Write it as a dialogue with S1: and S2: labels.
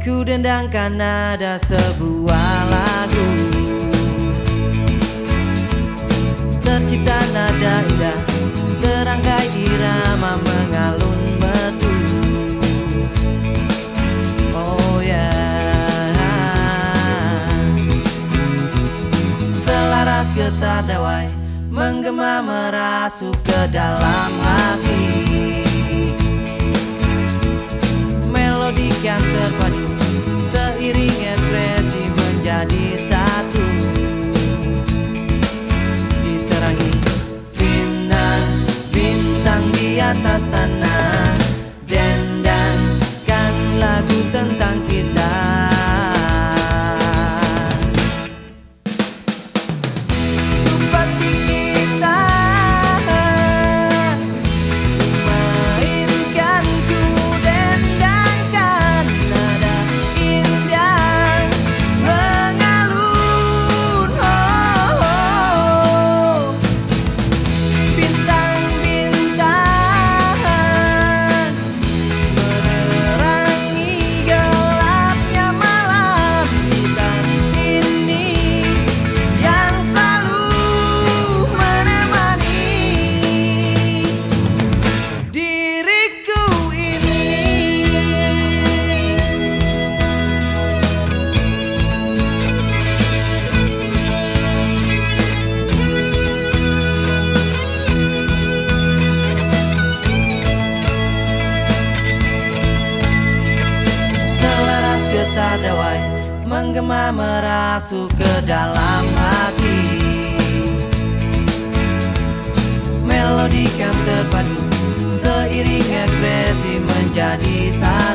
S1: Ku dendangkan nada sebuah lagu, tercipta nada indah, terangkai irama mengalun betul. Oh yeah, selaras getar dawai menggema merasuk ke dalam hati. Melodi yang terpadu seiring ekspresi menjadi satu. Diterangi sinar bintang di atas sana, dendangkan lagu tentang kita. Seperti kita mainkan, ku dendangkan nada indah mengalun. Bintang-bintang menerangi gelapnya malam kita ini, yang selalu menemani diriku ini. Selaras getar dawai menggema merasuk ke dalam hati. Melodi yang terpadu seiring ekspresi menjadi satu.